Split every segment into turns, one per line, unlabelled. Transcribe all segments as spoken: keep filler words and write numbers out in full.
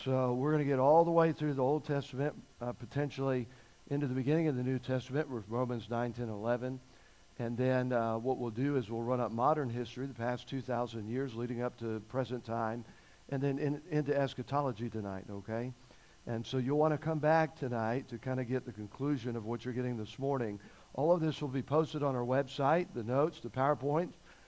so we're going to get all the way through the Old Testament, uh, potentially into the beginning of the New Testament with Romans nine, ten, eleven. And then uh, what we'll do is we'll run up modern history, the past two thousand years leading up to present time, and then in, into eschatology tonight, okay? And so you'll want to come back tonight to kind of get the conclusion of what you're getting this morning. All of this will be posted on our website, the notes, the PowerPoint.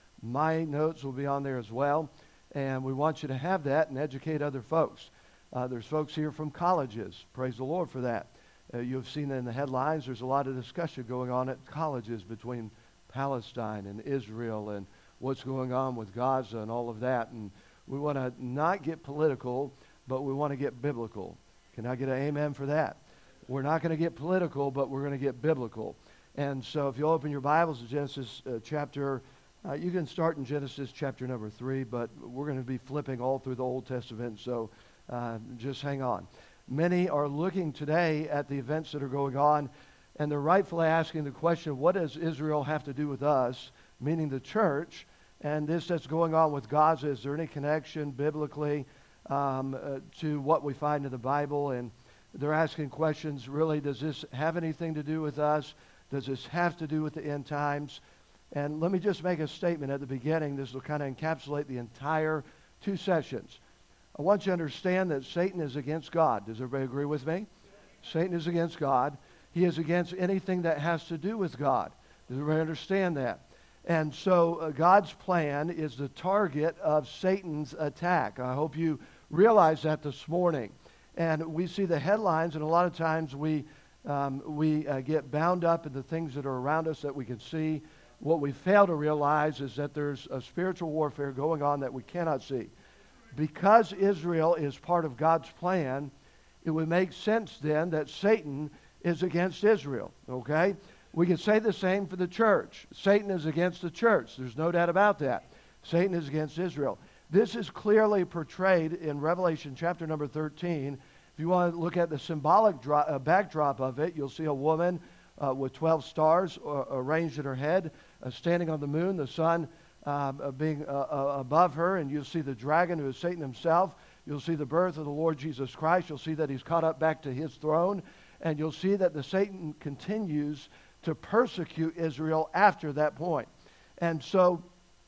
My notes will be on there as well. And we want you to have that and educate other folks. Uh, there's folks here from colleges. Praise the Lord for that. Uh, you've seen in the headlines, there's a lot of discussion going on at colleges between Palestine and Israel and what's going on with Gaza and all of that. And we want to not get political, but we want to get biblical. Can I get an amen for that? We're not going to get political, but we're going to get biblical. And so if you open your Bibles to Genesis uh, chapter, uh, you can start in Genesis chapter number three, but we're going to be flipping all through the Old Testament, so uh, just hang on. Many are looking today at the events that are going on, and they're rightfully asking the question, what does Israel have to do with us, meaning the church, and this that's going on with Gaza? Is there any connection biblically um, uh, to what we find in the Bible? And they're asking questions, really, does this have anything to do with us? Does this have to do with the end times? And let me just make a statement at the beginning. This will kind of encapsulate the entire two sessions. I want you to understand that Satan is against God. Does everybody agree with me? Satan is against God. He is against anything that has to do with God. Does everybody understand that? And so uh, God's plan is the target of Satan's attack. I hope you realize that this morning. And we see the headlines, and a lot of times we um, we uh, get bound up in the things that are around us that we can see. What we fail to realize is that there's a spiritual warfare going on that we cannot see. Because Israel is part of God's plan, it would make sense then that Satan is against Israel, okay? We can say the same for the church. Satan is against the church. There's no doubt about that. Satan is against Israel. This is clearly portrayed in Revelation chapter number thirteen. If you want to look at the symbolic dro- uh, backdrop of it, you'll see a woman uh, with twelve stars uh, arranged in her head, uh, standing on the moon, the sun um, uh, being uh, uh, above her, and you'll see the dragon, who is Satan himself. You'll see the birth of the Lord Jesus Christ. You'll see that he's caught up back to his throne, and you'll see that the Satan continues to persecute Israel after that point. And so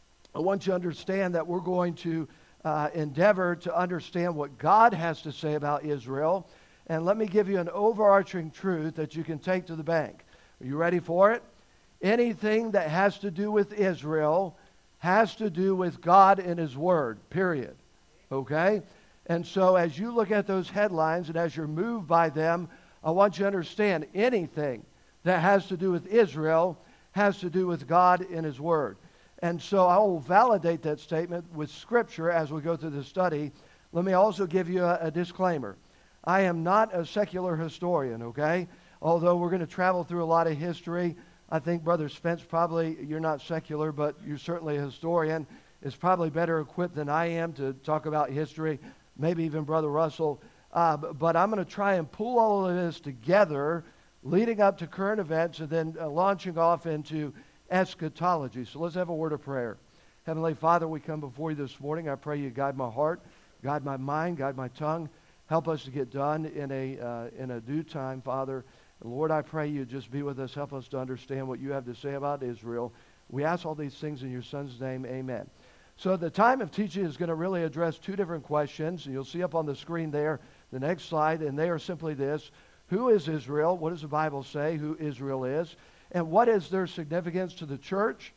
I want you to understand that we're going to uh, endeavor to understand what God has to say about Israel. And let me give you an overarching truth that you can take to the bank. Are you ready for it? Anything that has to do with Israel has to do with God and His Word, period. Okay? And so as you look at those headlines and as you're moved by them, I want you to understand anything that has to do with Israel has to do with God and His Word. And so I will validate that statement with Scripture as we go through the study. Let me also give you a, a disclaimer. I am not a secular historian, okay? Although we're going to travel through a lot of history, I think Brother Spence, probably, you're not secular, but you're certainly a historian, is probably better equipped than I am to talk about history, maybe even Brother Russell. Uh, but I'm going to try and pull all of this together, leading up to current events and then uh, launching off into eschatology. So let's have a word of prayer. Heavenly Father, we come before you this morning. I pray you guide my heart, guide my mind, guide my tongue. Help us to get done in a uh, in a due time, Father. And Lord, I pray you just be with us. Help us to understand what you have to say about Israel. We ask all these things in your Son's name. Amen. So the time of teaching is going to really address two different questions. And you'll see up on the screen there the next slide, and they are simply this. Who is Israel? What does the Bible say who Israel is? And what is their significance to the church,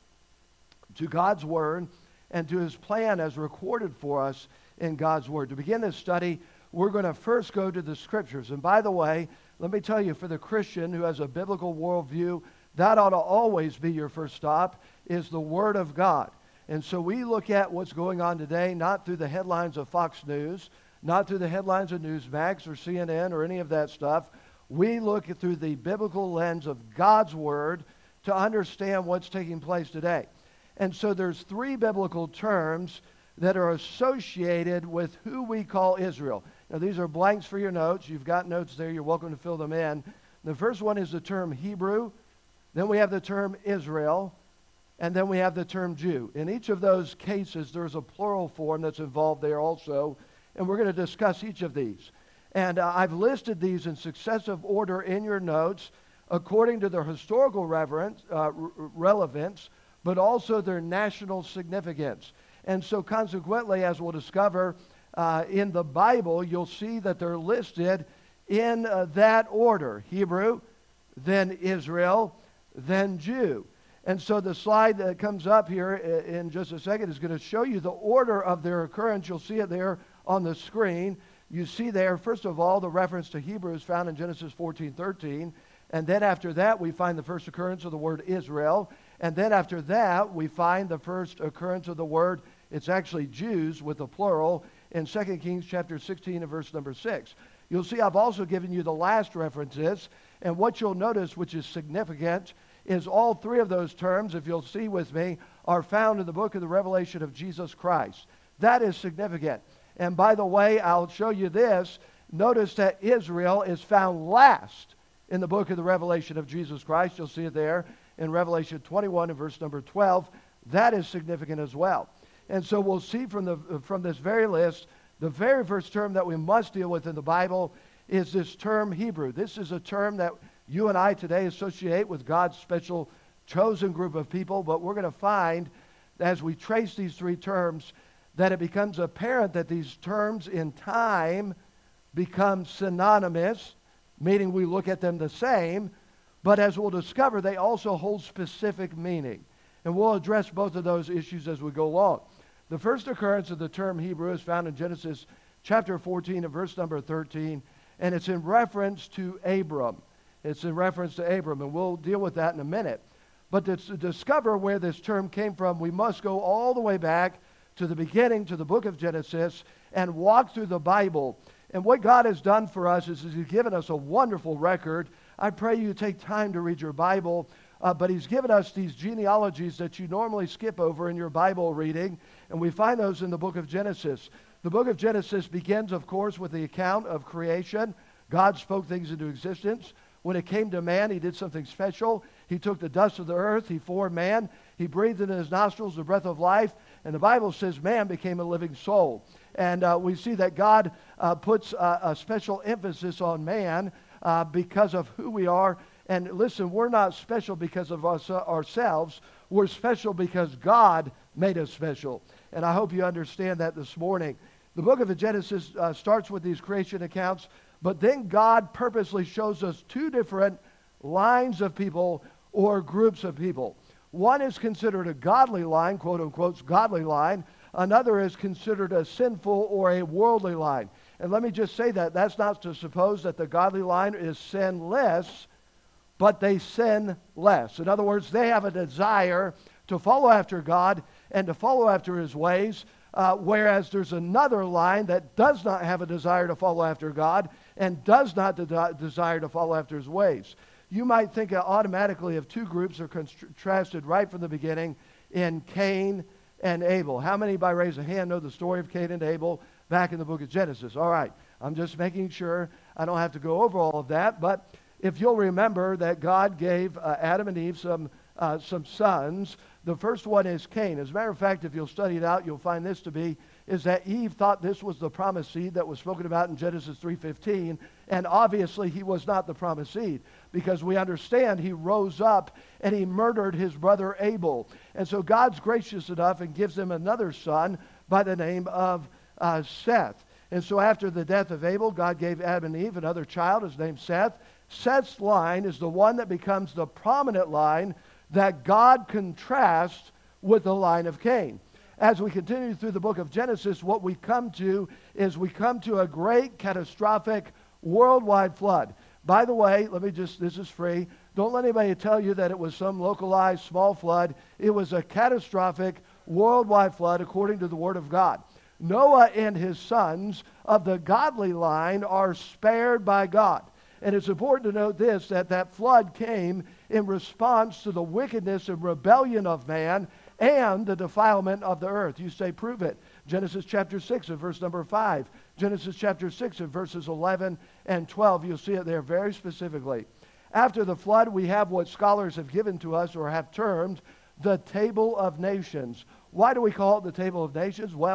to God's Word, and to His plan as recorded for us in God's Word? To begin this study, we're going to first go to the Scriptures. And by the way, let me tell you, for the Christian who has a biblical worldview, that ought to always be your first stop, is the Word of God. And so we look at what's going on today, not through the headlines of Fox News, not through the headlines of Newsmax or C N N or any of that stuff. We look at through the biblical lens of God's Word to understand what's taking place today. And so there's three biblical terms that are associated with who we call Israel. Now, these are blanks for your notes. You've got notes there. You're welcome to fill them in. The first one is the term Hebrew. Then we have the term Israel. And then we have the term Jew. In each of those cases, there's a plural form that's involved there also. and we're going to discuss each of these. And uh, I've listed these in successive order in your notes according to their historical reverence, uh, r- relevance, but also their national significance. And so consequently, as we'll discover uh, in the Bible, you'll see that they're listed in uh, that order: Hebrew, then Israel, then Jew. And so the slide that comes up here in just a second is going to show you the order of their occurrence. You'll see it there on the screen. You see there, first of all, the reference to Hebrews found in Genesis fourteen thirteen. And then after that, we find the first occurrence of the word Israel. And then after that, we find the first occurrence of the word, it's actually Jews with the plural, in Second Kings chapter sixteen and verse number six. You'll see I've also given you the last references. And what you'll notice, which is significant, is all three of those terms, if you'll see with me, are found in the book of the Revelation of Jesus Christ. That is significant. And by the way, I'll show you this. Notice that Israel is found last in the book of the Revelation of Jesus Christ. You'll see it there in Revelation twenty-one and verse number twelve. That is significant as well. And so we'll see from the from this very list, the very first term that we must deal with in the Bible is this term Hebrew. This is a term that you and I today associate with God's special chosen group of people, but we're going to find as we trace these three terms that it becomes apparent that these terms in time become synonymous, meaning we look at them the same, but as we'll discover, they also hold specific meaning. And we'll address both of those issues as we go along. The first occurrence of the term Hebrew is found in Genesis chapter fourteen and verse number thirteen, and it's in reference to Abram. It's in reference to Abram, and we'll deal with that in a minute. But to, to discover where this term came from, we must go all the way back to the beginning, to the book of Genesis, and walk through the Bible. And what God has done for us is He's given us a wonderful record. I pray you take time to read your Bible, uh, but He's given us these genealogies that you normally skip over in your Bible reading, and we find those in the book of Genesis. The book of Genesis begins, of course, with the account of creation. God spoke things into existence. When it came to man, He did something special. He took the dust of the earth, He formed man, He breathed into his nostrils the breath of life, and the Bible says man became a living soul. And uh, we see that God uh, puts uh, a special emphasis on man uh, because of who we are. And listen, we're not special because of us, uh, ourselves. We're special because God made us special. And I hope you understand that this morning. The book of Genesis uh, starts with these creation accounts, but then God purposely shows us two different lines of people or groups of people. One is considered a godly line, quote unquote, godly line. Another is considered a sinful or a worldly line. And let me just say that that's not to suppose that the godly line is sinless, but they sin less. In other words, they have a desire to follow after God and to follow after His ways, uh, whereas there's another line that does not have a desire to follow after God and does not de- desire to follow after His ways. You might think automatically of two groups are contrasted right from the beginning in Cain and Abel. How many, by raise of hand, know the story of Cain and Abel back in the book of Genesis? All right, I'm just making sure I don't have to go over all of that, but if you'll remember that God gave uh, Adam and Eve some uh, some sons. The first one is Cain. As a matter of fact, if you'll study it out, you'll find this to be is that Eve thought this was the promised seed that was spoken about in Genesis three fifteen, and obviously he was not the promised seed, because we understand he rose up and he murdered his brother Abel. And so God's gracious enough and gives him another son by the name of uh, Seth. And so after the death of Abel, God gave Adam and Eve another child, his name Seth. Seth's line is the one that becomes the prominent line that God contrasts with the line of Cain. As we continue through the book of Genesis, what we come to is we come to a great catastrophic worldwide flood. By the way, let me just, this is free. Don't let anybody tell you that it was some localized small flood. It was a catastrophic worldwide flood according to the Word of God. Noah and his sons of the godly line are spared by God. And it's important to note this, that that flood came in response to the wickedness and rebellion of man and the defilement of the earth. You say, prove it. Genesis chapter six and verse number five. Genesis chapter six and verses eleven and twelve. You'll see it there very specifically. After the flood, we have what scholars have given to us or have termed the Table of Nations. Why do we call it the Table of Nations? Well,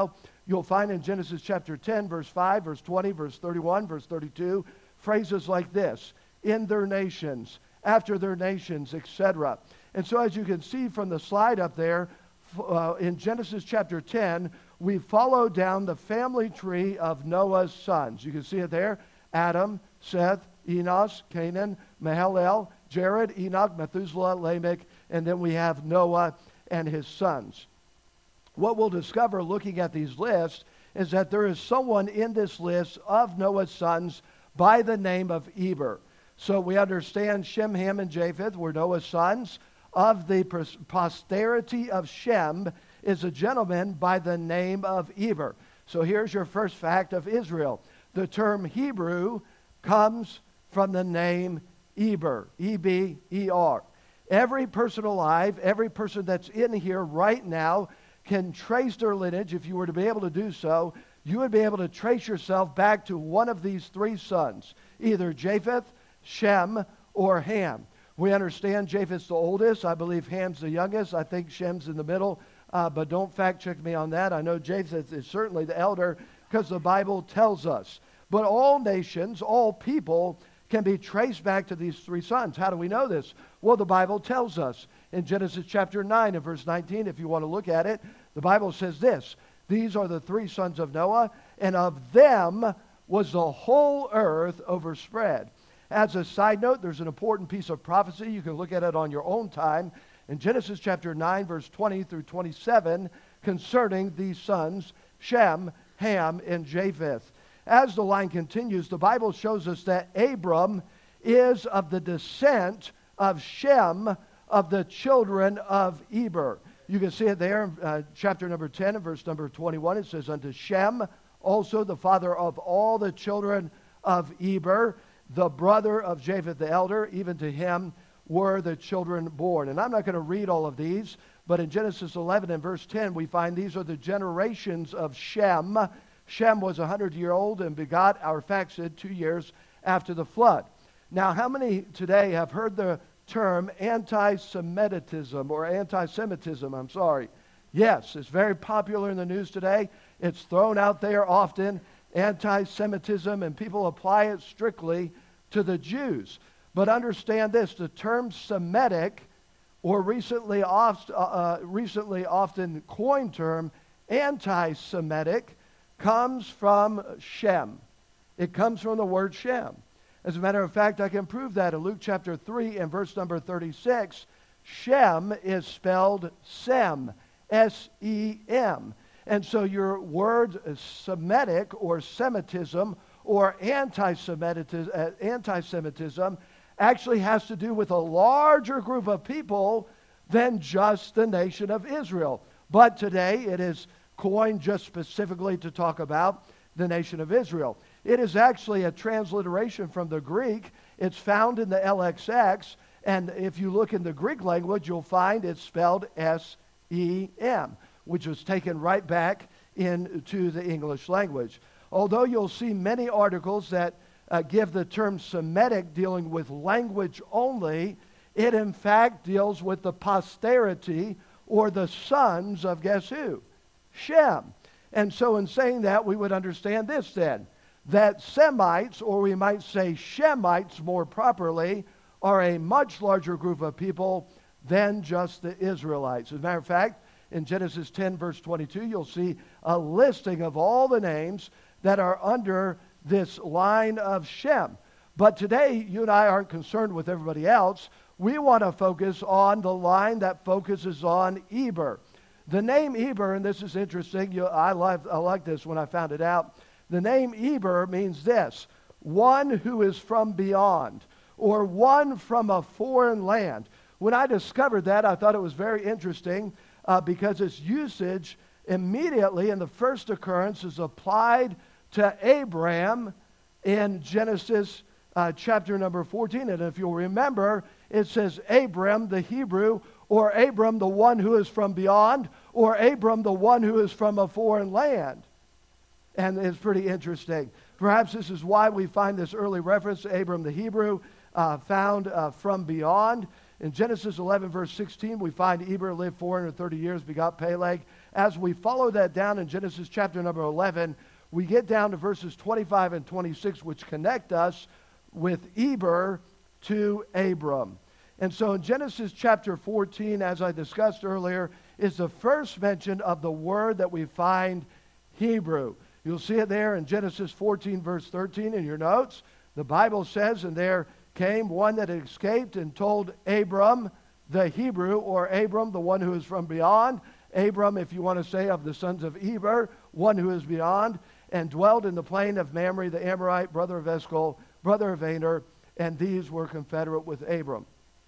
you'll find in Genesis chapter ten, verse five, verse twenty, verse thirty-one, verse thirty-two, phrases like this: in their nations, after their nations, et cetera. And so as you can see from the slide up there, uh, in Genesis chapter ten, we follow down the family tree of Noah's sons. You can see it there: Adam, Seth, Enos, Canaan, Mahalalel, Jared, Enoch, Methuselah, Lamech, and then we have Noah and his sons. What we'll discover looking at these lists is that there is someone in this list of Noah's sons by the name of Eber. So we understand Shem, Ham, and Japheth were Noah's sons. Of the posterity of Shem is a gentleman by the name of Eber. So here's your first fact of Israel. The term Hebrew comes from the name Eber, E B E R. Every person alive, every person that's in here right now can trace their lineage. If you were to be able to do so, you would be able to trace yourself back to one of these three sons, either Japheth, Shem, or Ham. We understand Japheth's the oldest. I believe Ham's the youngest. I think Shem's in the middle, uh, but don't fact check me on that. I know Japheth is certainly the elder because the Bible tells us. But all nations, all people can be traced back to these three sons. How do we know this? Well, the Bible tells us in Genesis chapter nine and verse nineteen, if you want to look at it, the Bible says this: these are the three sons of Noah, and of them was the whole earth overspread. As a side note, there's an important piece of prophecy. You can look at it on your own time. In Genesis chapter nine, verse twenty through twenty-seven, concerning these sons, Shem, Ham, and Japheth. As the line continues, the Bible shows us that Abram is of the descent of Shem, of the children of Eber. You can see it there in uh, chapter number ten and verse number twenty-one. It says, unto Shem, also the father of all the children of Eber, the brother of Japheth the elder, even to him were the children born. And I'm not going to read all of these, but in Genesis eleven and verse ten, we find these are the generations of Shem. Shem was a hundred-year-old and begot Arphaxad two years after the flood. Now, how many today have heard the term anti-Semitism or anti-Semitism? I'm sorry. Yes, it's very popular in the news today. It's thrown out there often, anti-Semitism, and people apply it strictly to the Jews. But understand this: the term Semitic, or recently, oft, uh, recently often coined term anti-Semitic, comes from Shem. It comes from the word Shem. As a matter of fact, I can prove that in Luke chapter three and verse number thirty-six. Shem is spelled Sem, S E M. And so your word Semitic or Semitism or anti-Semitism, uh, anti-Semitism actually has to do with a larger group of people than just the nation of Israel. But today it is coined just specifically to talk about the nation of Israel. It is actually a transliteration from the Greek. It's found in the L X X, and if you look in the Greek language, you'll find it's spelled S E M, which was taken right back into the English language. Although you'll see many articles that uh, give the term Semitic dealing with language only, it in fact deals with the posterity or the sons of guess who? Shem. And so in saying that, we would understand this then, that Semites, or we might say Shemites more properly, are a much larger group of people than just the Israelites. As a matter of fact, in Genesis ten, verse twenty-two, you'll see a listing of all the names that are under this line of Shem. But today, you and I aren't concerned with everybody else. We want to focus on the line that focuses on Eber. The name Eber, and this is interesting, you, I, like, I like this when I found it out. The name Eber means this: one who is from beyond, or one from a foreign land. When I discovered that, I thought it was very interesting uh, because its usage immediately in the first occurrence is applied to Abraham in Genesis uh, chapter number fourteen. And if you'll remember, it says Abram, the Hebrew, or Abram, the one who is from beyond, or Abram, the one who is from a foreign land. And it's pretty interesting. Perhaps this is why we find this early reference to Abram the Hebrew uh, found uh, from beyond. In Genesis eleven, verse sixteen, we find Eber lived four hundred thirty years, begot Peleg. As we follow that down in Genesis chapter number eleven, we get down to verses twenty-five and twenty-six, which connect us with Eber to Abram. And so in Genesis chapter fourteen, as I discussed earlier, is the first mention of the word that we find Hebrew. You'll see it there in Genesis fourteen, verse thirteen in your notes. The Bible says, and there came one that had escaped and told Abram, the Hebrew, or Abram, the one who is from beyond. Abram, if you want to say, of the sons of Eber, one who is beyond, and dwelt in the plain of Mamre, the Amorite, brother of Eshcol, brother of Aner, and these were confederate with Abram.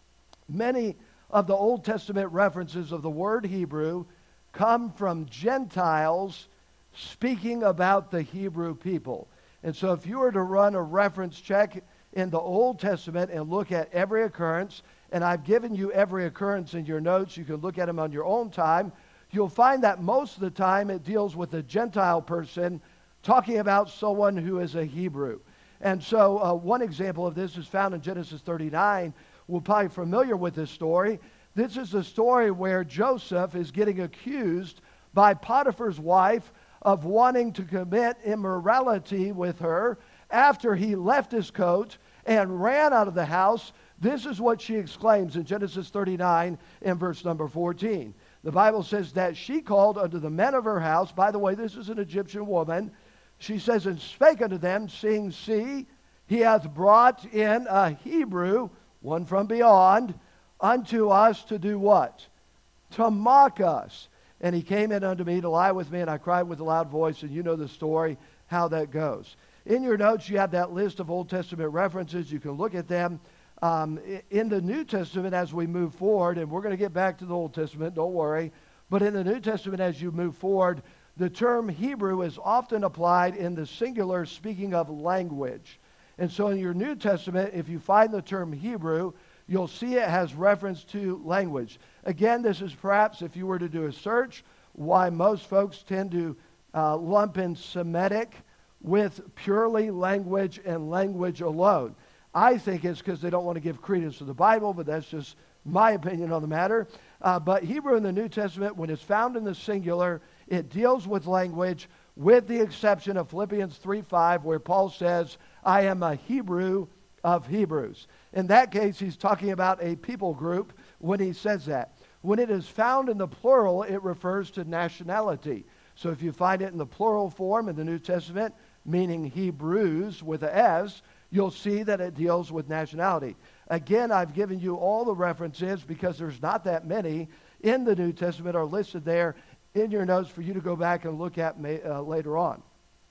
Many of the Old Testament references of the word Hebrew come from Gentiles speaking about the Hebrew people. And so if you were to run a reference check in the Old Testament and look at every occurrence, and I've given you every occurrence in your notes, you can look at them on your own time, you'll find that most of the time it deals with a Gentile person talking about someone who is a Hebrew. And so uh, one example of this is found in Genesis thirty-nine. We're probably familiar with this story. This is the story where Joseph is getting accused by Potiphar's wife of wanting to commit immorality with her after he left his coat and ran out of the house. This is what she exclaims in Genesis thirty-nine in verse number fourteen. The Bible says that she called unto the men of her house. By the way, this is an Egyptian woman. She says, and spake unto them, saying, see, he hath brought in a Hebrew, one from beyond, unto us to do what? To mock us. And he came in unto me to lie with me, and I cried with a loud voice, and you know the story, how that goes. In your notes, you have that list of Old Testament references. You can look at them. Um, in the New Testament, as we move forward, and we're going to get back to the Old Testament, don't worry, but in the New Testament, as you move forward, the term Hebrew is often applied in the singular, speaking of language. And so in your New Testament, if you find the term Hebrew, you'll see it has reference to language. Again, this is perhaps, if you were to do a search, why most folks tend to uh, lump in Semitic with purely language and language alone. I think it's because they don't want to give credence to the Bible, but that's just my opinion on the matter. Uh, but Hebrew in the New Testament, when it's found in the singular, it deals with language, with the exception of Philippians three five, where Paul says, I am a Hebrew of Hebrews. In that case, he's talking about a people group when he says that. When it is found in the plural, it refers to nationality. So if you find it in the plural form in the New Testament, meaning Hebrews with a S, you'll see that it deals with nationality. Again, I've given you all the references because there's not that many in the New Testament are listed there in your notes for you to go back and look at uh, later on.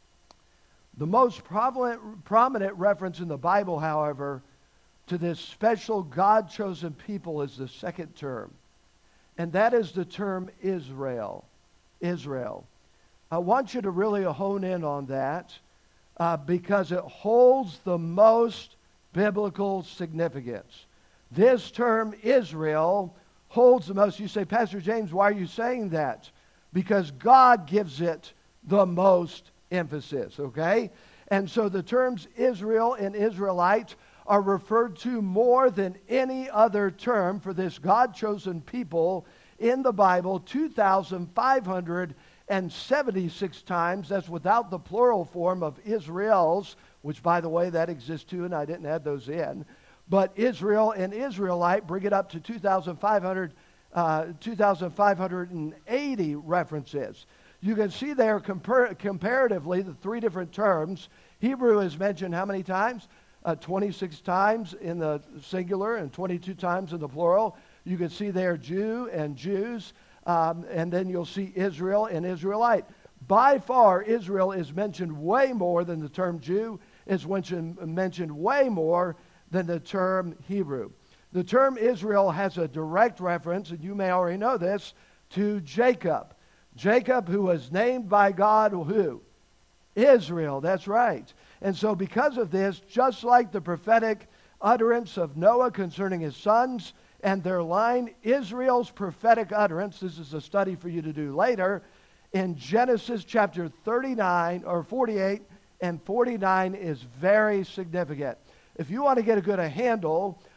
The most prominent, prominent reference in the Bible, however, to this special God-chosen people is the second term, and that is the term Israel. Israel. I want you to really hone in on that uh, because it holds the most biblical significance. This term Israel holds the most. You say, Pastor James, why are you saying that? Because God gives it the most emphasis, okay? And so the terms Israel and Israelite are referred to more than any other term for this God-chosen people in the Bible, two thousand five hundred seventy-six times. That's without the plural form of Israels, which, by the way, that exists too, and I didn't add those in. But Israel and Israelite bring it up to two thousand five hundred, uh, two thousand five hundred eighty references. You can see there compar- comparatively the three different terms. Hebrew is mentioned how many times? Uh, twenty-six times in the singular and twenty-two times in the plural. You can see there Jew and Jews, um, and then you'll see Israel and Israelite. By far, Israel is mentioned way more than the term Jew. It's mentioned, mentioned way more than the term Hebrew. The term Israel has a direct reference, and you may already know this, to Jacob. Jacob, who was named by God, who? Israel, that's right. And so because of this, just like the prophetic utterance of Noah concerning his sons and their line, Israel's prophetic utterance, this is a study for you to do later, in Genesis chapter thirty-nine or forty-eight and forty-nine is very significant. If you want to get a good handle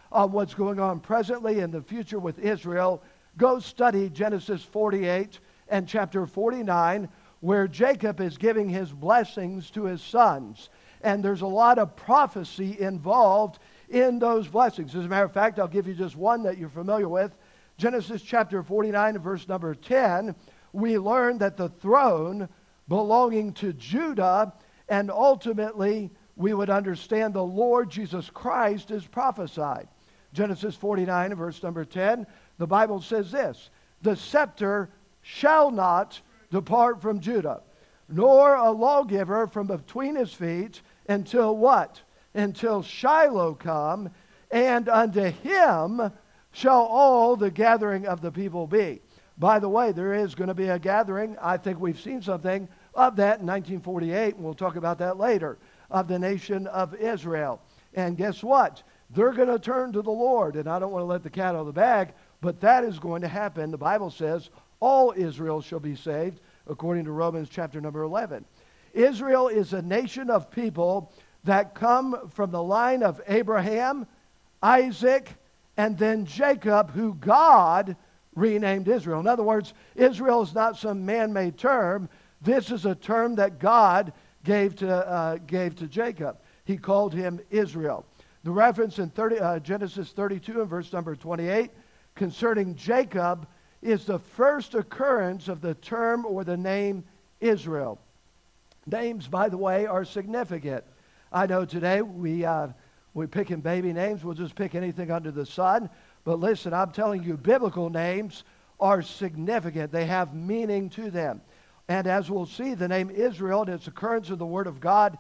on what's going on presently in the future with Israel, go study Genesis forty-eight and chapter forty-nine, where Jacob is giving his blessings to his sons. And there's a lot of prophecy involved in those blessings. As a matter of fact, I'll give you just one that you're familiar with. Genesis chapter forty-nine and verse number ten, we learn that the throne belonging to Judah, and ultimately we would understand the Lord Jesus Christ is prophesied. Genesis forty-nine and verse number ten, the Bible says this, the scepter shall not depart from Judah, nor a lawgiver from between his feet, until what? Until Shiloh come, and unto him shall all the gathering of the people be. By the way, there is going to be a gathering. I think we've seen something of that in nineteen forty-eight, and we'll talk about that later, of the nation of Israel. And guess what? They're going to turn to the Lord, and I don't want to let the cat out of the bag, but that is going to happen. The Bible says all Israel shall be saved, according to Romans chapter number eleven. Israel is a nation of people that come from the line of Abraham, Isaac, and then Jacob, who God renamed Israel. In other words, Israel is not some man-made term. This is a term that God gave to uh, gave to Jacob. He called him Israel. The reference in thirty, uh, Genesis thirty-two and verse number twenty-eight concerning Jacob is the first occurrence of the term or the name Israel. Names, by the way, are significant. I know today we uh, we're picking baby names. We'll just pick anything under the sun. But listen, I'm telling you, biblical names are significant. They have meaning to them. And as we'll see, the name Israel and its occurrence in the Word of God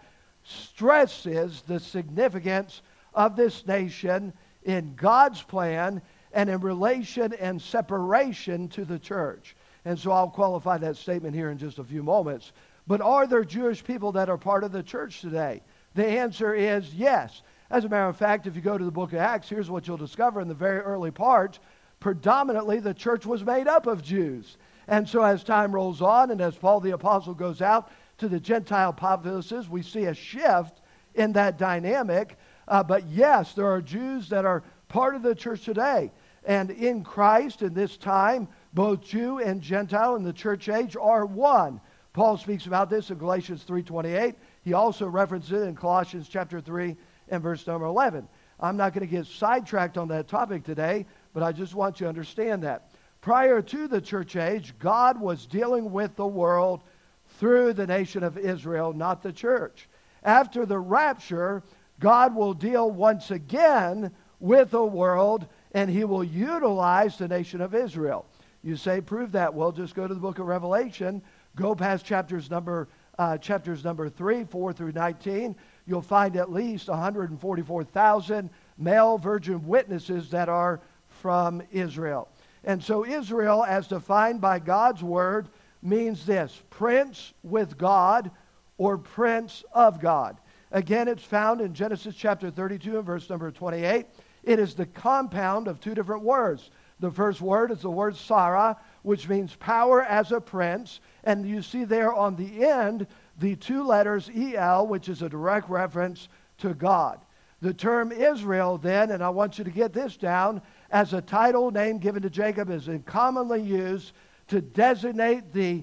stresses the significance of this nation in God's plan and in relation and separation to the church. And so I'll qualify that statement here in just a few moments. But are there Jewish people that are part of the church today? The answer is yes. As a matter of fact, if you go to the book of Acts, here's what you'll discover in the very early part. Predominantly, the church was made up of Jews. And so as time rolls on, and as Paul the Apostle goes out to the Gentile populaces, we see a shift in that dynamic. Uh, but yes, there are Jews that are part of the church today. And in Christ, in this time, both Jew and Gentile in the church age are one. Paul speaks about this in Galatians three twenty-eight. He also references it in Colossians chapter three and verse number eleven. I'm not going to get sidetracked on that topic today, but I just want you to understand that. Prior to the church age, God was dealing with the world through the nation of Israel, not the church. After the rapture, God will deal once again with the world, and he will utilize the nation of Israel. You say, prove that. Well, just go to the book of Revelation. Go past chapters number uh, chapters number three, four through nineteen. You'll find at least one hundred forty-four thousand male virgin witnesses that are from Israel. And so Israel, as defined by God's word, means this: prince with God or prince of God. Again, it's found in Genesis chapter thirty-two and verse number twenty-eight. It is the compound of two different words. The first word is the word Sarah, which means power as a prince. And you see there on the end the two letters E L, which is a direct reference to God. The term Israel then, and I want you to get this down, as a title name given to Jacob, is commonly used to designate the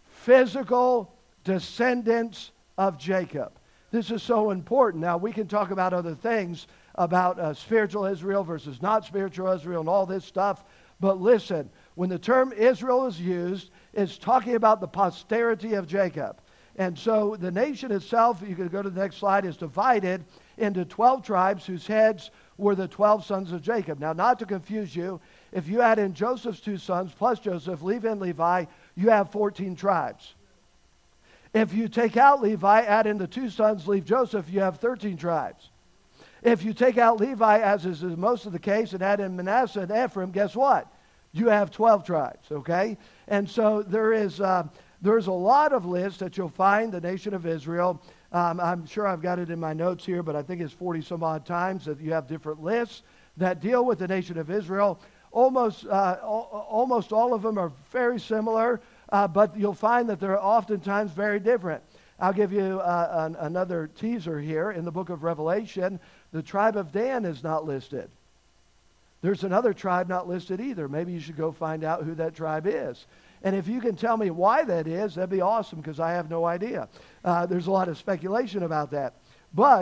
physical descendants of Jacob. This is so important. Now, we can talk about other things, about uh, spiritual Israel versus not spiritual Israel and all this stuff. But listen, when the term Israel is used, it's talking about the posterity of Jacob. And so the nation itself, you can go to the next slide, is divided into twelve tribes whose heads were the twelve sons of Jacob. Now, not to confuse you, if you add in Joseph's two sons plus Joseph, leave in Levi, you have fourteen tribes. If you take out Levi, add in the two sons, leave Joseph, you have thirteen tribes. If you take out Levi, as is most of the case, and add in Manasseh and Ephraim, guess what? You have twelve tribes, okay? And so there is uh, there's a lot of lists that you'll find the nation of Israel. Um, I'm sure I've got it in my notes here, but I think it's forty some odd times that you have different lists that deal with the nation of Israel. Almost, uh, almost all of them are very similar, uh, but you'll find that they're oftentimes very different. I'll give you uh, an, another teaser here. In the book of Revelation, the tribe of Dan is not listed. There's another tribe not listed either. Maybe you should go find out who that tribe is. And if you can tell me why that is, that'd be awesome, because I have no idea. Uh, there's a lot of speculation about that. But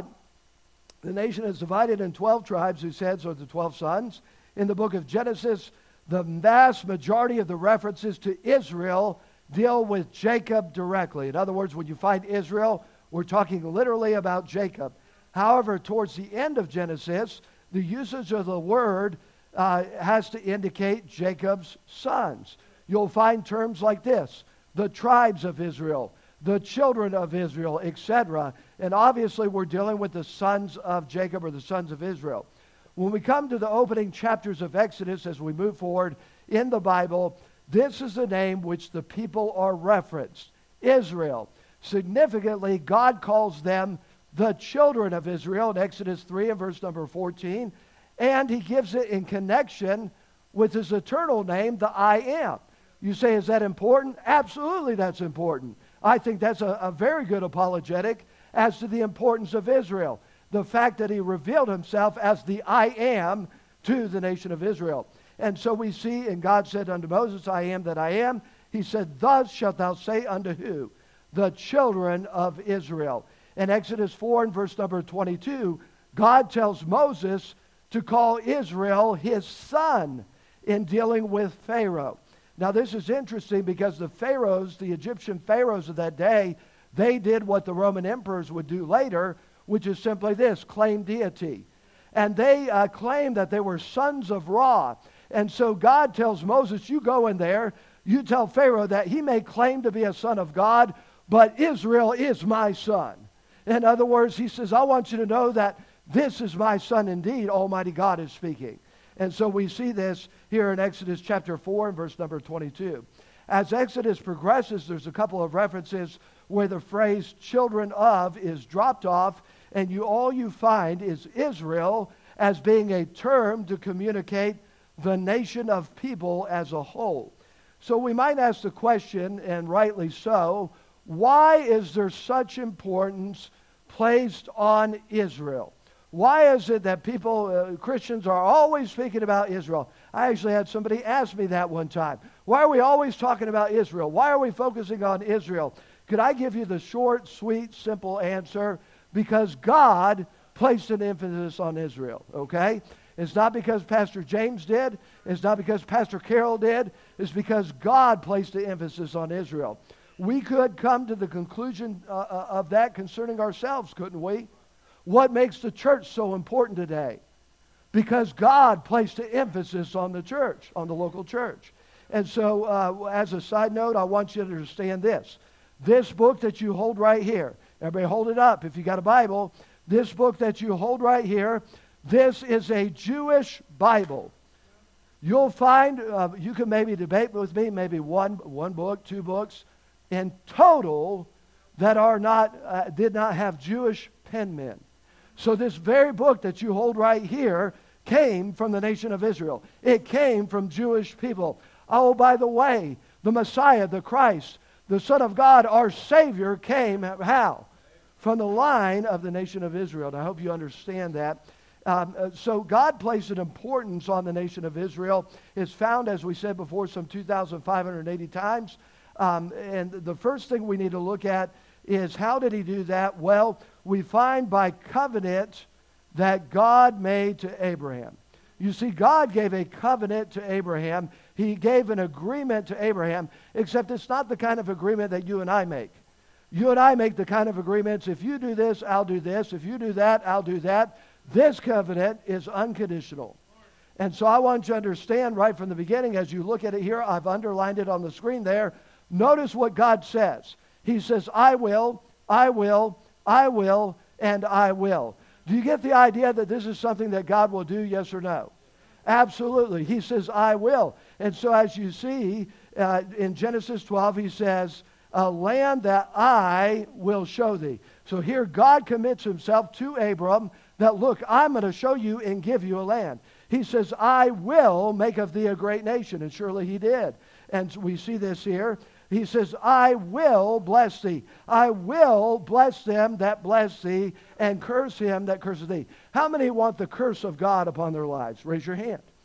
the nation is divided in twelve tribes whose heads are the twelve sons. In the book of Genesis, the vast majority of the references to Israel deal with Jacob directly. In other words, when you find Israel, we're talking literally about Jacob. However, towards the end of Genesis, the usage of the word uh, has to indicate Jacob's sons. You'll find terms like this: the tribes of Israel, the children of Israel, et cetera. And obviously we're dealing with the sons of Jacob, or the sons of Israel. When we come to the opening chapters of Exodus, as we move forward in the Bible, this is the name which the people are referenced: Israel. Significantly, God calls them the children of Israel in Exodus three and verse number fourteen. And he gives it in connection with his eternal name, the I Am. You say, is that important? Absolutely, that's important. I think that's a, a very good apologetic as to the importance of Israel. The fact that he revealed himself as the I Am to the nation of Israel. And so we see, and God said unto Moses, I am that I am. He said, thus shalt thou say unto who? The children of Israel. In Exodus four and verse number twenty-two, God tells Moses to call Israel his son in dealing with Pharaoh. Now this is interesting, because the pharaohs, the Egyptian pharaohs of that day, they did what the Roman emperors would do later, which is simply this: claim deity. And they uh, claimed that they were sons of Ra. And so God tells Moses, you go in there, you tell Pharaoh that he may claim to be a son of God, but Israel is my son. In other words, he says, I want you to know that this is my son indeed. Almighty God is speaking. And so we see this here in Exodus chapter four and verse number twenty-two. As Exodus progresses, there's a couple of references where the phrase children of is dropped off, and you all you find is Israel as being a term to communicate the nation of people as a whole. So we might ask the question, and rightly so, why is there such importance placed on Israel? Why is it that people, uh, Christians, are always speaking about Israel? I actually had somebody ask me that one time. Why are we always talking about Israel? Why are we focusing on Israel? Could I give you the short, sweet, simple answer? Because God placed an emphasis on Israel, okay? It's not because Pastor James did. It's not because Pastor Carol did. It's because God placed the emphasis on Israel. We could come to the conclusion uh, of that concerning ourselves, couldn't we? What makes the church so important today? Because God placed the emphasis on the church, on the local church. And so, uh, as a side note, I want you to understand this. This book that you hold right here, everybody hold it up if you got a Bible. This book that you hold right here, this is a Jewish Bible. You'll find, uh, you can maybe debate with me, maybe one, one book, two books in total that are not, uh, did not have Jewish penmen. So this very book that you hold right here came from the nation of Israel. It came from Jewish people. Oh, by the way, the Messiah, the Christ, the Son of God, our Savior, came how? From the line of the nation of Israel. And I hope you understand that. Um, uh, so God placed an importance on the nation of Israel. It's found, as we said before, some two thousand five hundred eighty times. Um, and the first thing we need to look at is, how did he do that? Well, we find by covenant that God made to Abraham. You see, God gave a covenant to Abraham. He gave an agreement to Abraham, except it's not the kind of agreement that you and I make. You and I make the kind of agreements, if you do this, I'll do this. If you do that, I'll do that. This covenant is unconditional. And so I want you to understand right from the beginning, as you look at it here, I've underlined it on the screen there. Notice what God says. He says, I will, I will, I will, and I will. Do you get the idea that this is something that God will do, yes or no? Absolutely. He says, I will. And so as you see uh, in Genesis twelve, he says, a land that I will show thee. So here God commits himself to Abram that, look, I'm going to show you and give you a land. He says, I will make of thee a great nation. And surely he did. And we see this here. He says, I will bless thee. I will bless them that bless thee, and curse him that curses thee. How many want the curse of God upon their lives? Raise your hand.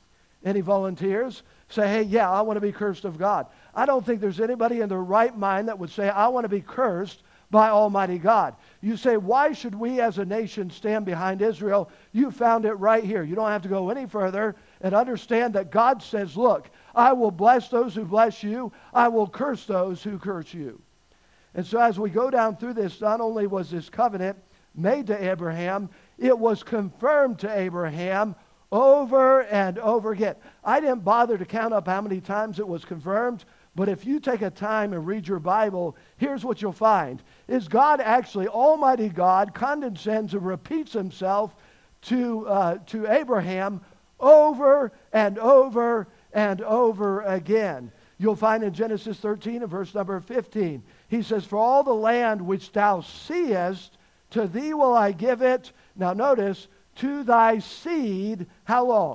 Any volunteers? Say, hey, yeah, I want to be cursed of God. I don't think there's anybody in their right mind that would say, I want to be cursed by Almighty God. You say, why should we as a nation stand behind Israel? You found it right here. You don't have to go any further and understand that God says, look, I will bless those who bless you. I will curse those who curse you. And so as we go down through this, not only was this covenant made to Abraham, it was confirmed to Abraham over and over again. I didn't bother to count up how many times it was confirmed, but if you take a time and read your Bible, here's what you'll find. Is God actually, Almighty God, condescends and repeats himself to, uh, to Abraham over and over and over again. You'll find in Genesis thirteen and verse number fifteen. He says, for all the land which thou seest, to thee will I give it. Now notice, to thy seed, how long?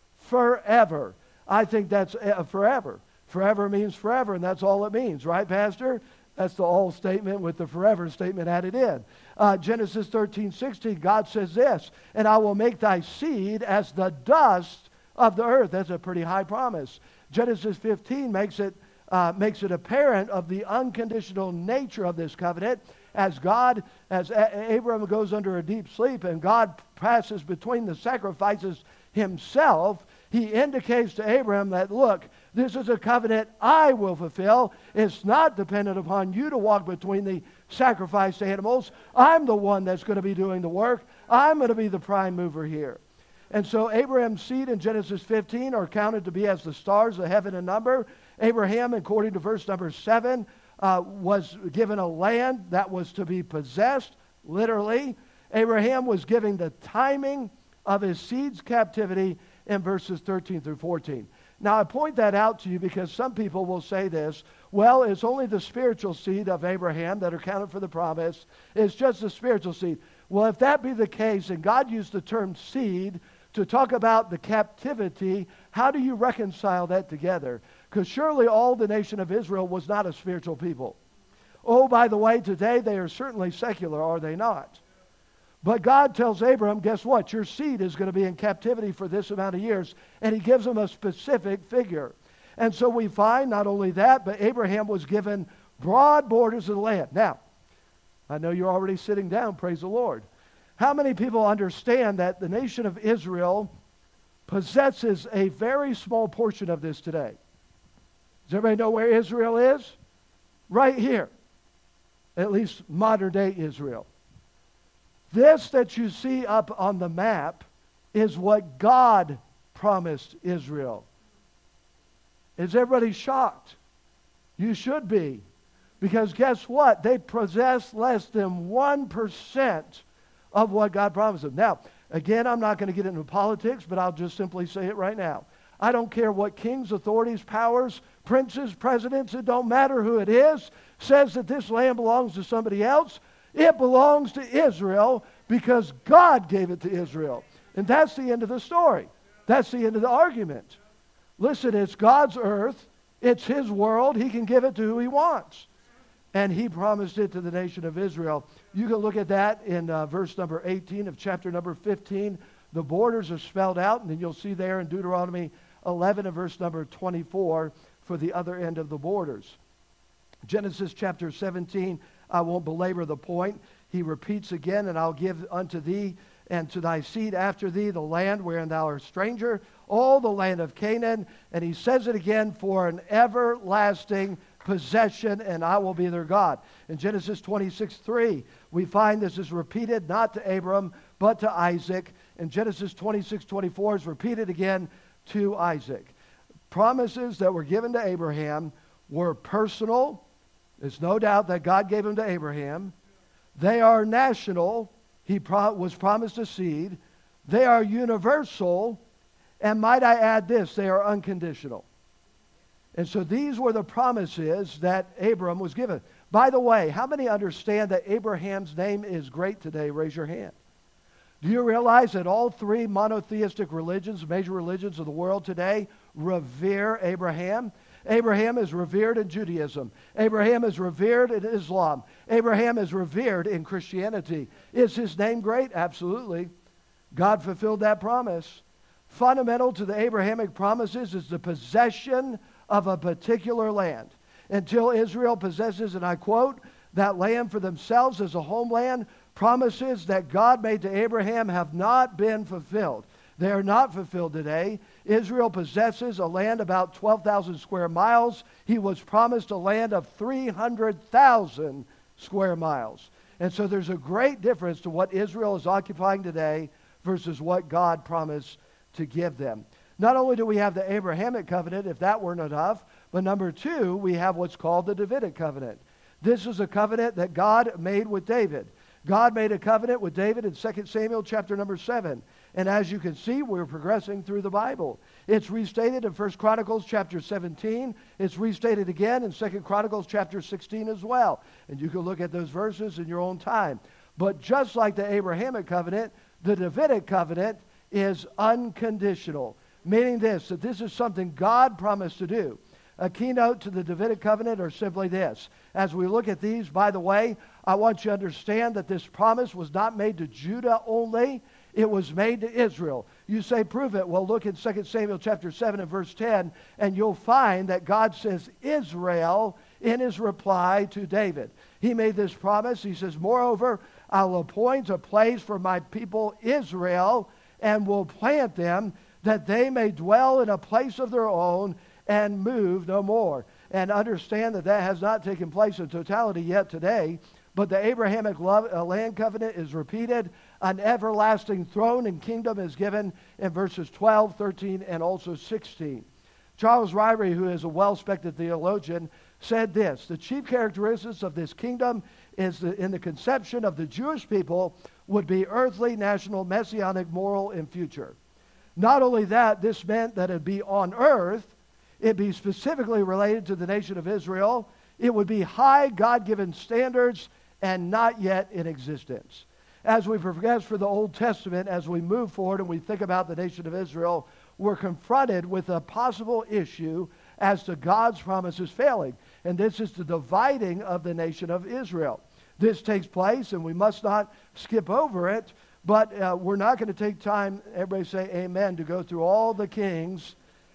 Forever. I think that's uh, forever. Forever means forever, and that's all it means, right, Pastor? That's the all statement with the forever statement added in. Uh, Genesis thirteen sixteen, God says this, and I will make thy seed as the dust of the earth. That's a pretty high promise. Genesis fifteen makes it, uh, makes it apparent of the unconditional nature of this covenant. As God, as a- Abraham goes under a deep sleep and God passes between the sacrifices himself, he indicates to Abraham that, look, this is a covenant I will fulfill. It's not dependent upon you to walk between the sacrificed animals. I'm the one that's going to be doing the work. I'm going to be the prime mover here. And so Abraham's seed in Genesis fifteen are counted to be as the stars of heaven in number. Abraham, according to verse number seven, uh, was given a land that was to be possessed, literally. Abraham was given the timing of his seed's captivity in verses thirteen through fourteen. Now, I point that out to you because some people will say this, well, it's only the spiritual seed of Abraham that are counted for the promise. It's just the spiritual seed. Well, if that be the case, and God used the term seed to talk about the captivity, how do you reconcile that together? Because surely all the nation of Israel was not a spiritual people. Oh, by the way, today they are certainly secular, are they not? But God tells Abraham, guess what? Your seed is going to be in captivity for this amount of years. And he gives him a specific figure. And so we find not only that, but Abraham was given broad borders of the land. Now, I know you're already sitting down, praise the Lord. How many people understand that the nation of Israel possesses a very small portion of this today? Does everybody know where Israel is? Right here. At least modern day Israel. This that you see up on the map is what God promised Israel. Is everybody shocked? You should be. Because guess what? They possess less than one percent of what God promised them. Now, again, I'm not going to get into politics, but I'll just simply say it right now. I don't care what kings, authorities, powers, princes, presidents, it don't matter who it is, says that this land belongs to somebody else. It belongs to Israel because God gave it to Israel. And that's the end of the story. That's the end of the argument. Listen, it's God's earth. It's His world. He can give it to who He wants. And He promised it to the nation of Israel. You can look at that in uh, verse number eighteen of chapter number fifteen. The borders are spelled out, and then you'll see there in Deuteronomy eleven and verse number twenty-four for the other end of the borders. Genesis chapter seventeen, I won't belabor the point. He repeats again, and I'll give unto thee and to thy seed after thee the land wherein thou art a stranger, all the land of Canaan. And he says it again, for an everlasting possession, and I will be their God. In Genesis twenty-six three, we find this is repeated not to Abram, but to Isaac. In Genesis twenty-six twenty-four is repeated again to Isaac. Promises that were given to Abraham were personal. There's no doubt that God gave them to Abraham. They are national. He pro- was promised a seed. They are universal. And might I add this, they are unconditional. And so these were the promises that Abram was given. By the way, how many understand that Abraham's name is great today? Raise your hand. Do you realize that all three monotheistic religions, major religions of the world today, revere Abraham? Abraham is revered in Judaism. Abraham is revered in Islam. Abraham is revered in Christianity. Is his name great? Absolutely. God fulfilled that promise. Fundamental to the Abrahamic promises is the possession of a particular land. Until Israel possesses, and I quote, that land for themselves as a homeland, promises that God made to Abraham have not been fulfilled. They are not fulfilled today. Israel possesses a land about twelve thousand square miles. He was promised a land of three hundred thousand square miles. And so there's a great difference to what Israel is occupying today versus what God promised to give them. Not only do we have the Abrahamic covenant, if that weren't enough, but number two, we have what's called the Davidic covenant. This is a covenant that God made with David. God made a covenant with David in Second Samuel chapter number seven. And as you can see, we're progressing through the Bible. It's restated in First Chronicles chapter seventeen. It's restated again in Second Chronicles chapter sixteen as well. And you can look at those verses in your own time. But just like the Abrahamic covenant, the Davidic covenant is unconditional. Meaning this, that this is something God promised to do. A keynote to the Davidic covenant are simply this. As we look at these, by the way, I want you to understand that this promise was not made to Judah only. It was made to Israel. You say, prove it. Well, look in Second Samuel chapter seven and verse ten, and you'll find that God says Israel in his reply to David. He made this promise. He says, moreover, I'll appoint a place for my people Israel and will plant them that they may dwell in a place of their own and move no more. And understand that that has not taken place in totality yet today, but the Abrahamic love, uh, land covenant is repeated. An everlasting throne and kingdom is given in verses twelve, thirteen, and also sixteen. Charles Ryrie, who is a well-respected theologian, said this: the chief characteristics of this kingdom is that in the conception of the Jewish people would be earthly, national, messianic, moral, and future. Not only that, this meant that it'd be on earth. It'd be specifically related to the nation of Israel. It would be high God-given standards and not yet in existence. As we progress for the Old Testament, as we move forward and we think about the nation of Israel, we're confronted with a possible issue as to God's promises failing. And this is the dividing of the nation of Israel. This takes place, and we must not skip over it, but uh, we're not going to take time, everybody say amen, to go through all the kings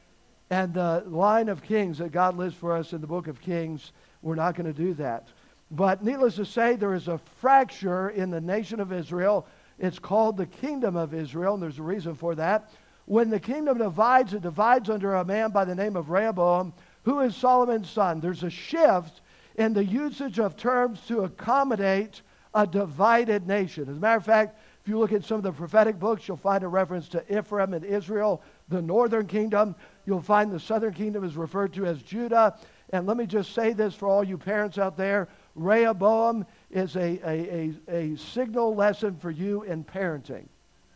and the line of kings that God lists for us in the book of Kings. We're not going to do that. But needless to say, there is a fracture in the nation of Israel. It's called the kingdom of Israel, and there's a reason for that. When the kingdom divides, it divides under a man by the name of Rehoboam, who is Solomon's son. There's a shift in the usage of terms to accommodate a divided nation. As a matter of fact, if you look at some of the prophetic books, you'll find a reference to Ephraim and Israel, the northern kingdom. You'll find the southern kingdom is referred to as Judah. And let me just say this for all you parents out there. Rehoboam is a, a, a, a signal lesson for you in parenting.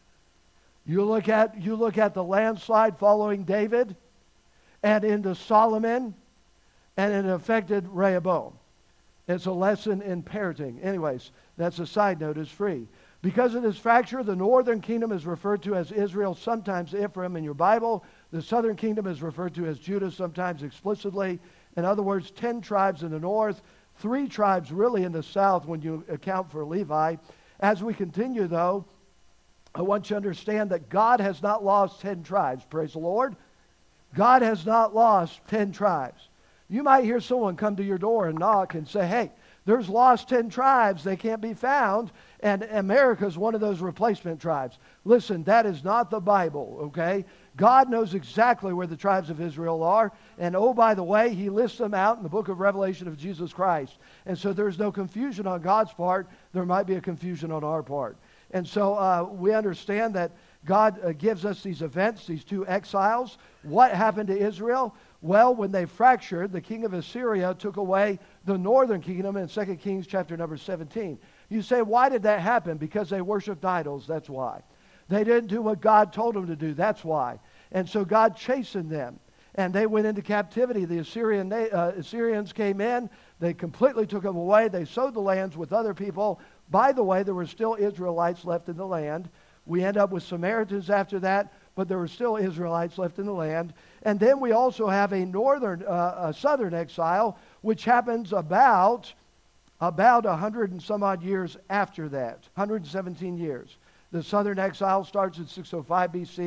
You look at, you look at the landslide following David and into Solomon, and it affected Rehoboam. It's a lesson in parenting. Anyways, that's a side note. It's free. Because of this fracture, the northern kingdom is referred to as Israel, sometimes Ephraim in your Bible. The southern kingdom is referred to as Judah, sometimes explicitly. In other words, ten tribes in the north, three tribes really in the south when you account for Levi. As we continue, though, I want you to understand that God has not lost ten tribes. Praise the Lord. God has not lost ten tribes. You might hear someone come to your door and knock and say, hey, there's lost ten tribes. They can't be found. And America is one of those replacement tribes. Listen, that is not the Bible, okay? God knows exactly where the tribes of Israel are. And oh, by the way, he lists them out in the book of Revelation of Jesus Christ. And so there's no confusion on God's part. There might be a confusion on our part. And so uh, we understand that God uh, gives us these events, these two exiles. What happened to Israel? Well, when they fractured, the king of Assyria took away the northern kingdom in Second Kings chapter number seventeen. You say, why did that happen? Because they worshiped idols. That's why. They didn't do what God told them to do. That's why. And so God chastened them. And they went into captivity. The Assyrian, uh, Assyrians came in. They completely took them away. They sowed the lands with other people. By the way, there were still Israelites left in the land. We end up with Samaritans after that, but there were still Israelites left in the land. And then we also have a northern, uh, a southern exile, which happens about, about one hundred and some odd years after that, one hundred seventeen years. The southern exile starts in six oh five B C.